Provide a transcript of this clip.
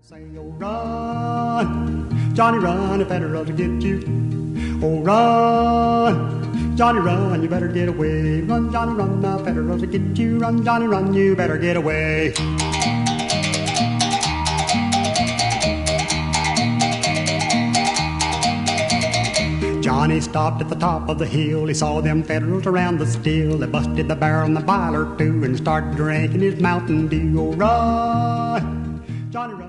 Say, oh, run, Johnny, run, the federals will get you. Oh, run, Johnny, run, you better get away. Run, Johnny, run, the federals will get you. Run, Johnny, run, you better get away. Johnny stopped at the top of the hill. He saw them federals around the still. They busted the barrel and the boiler too and started drinking his Mountain Dew. Oh, run, Johnny, run.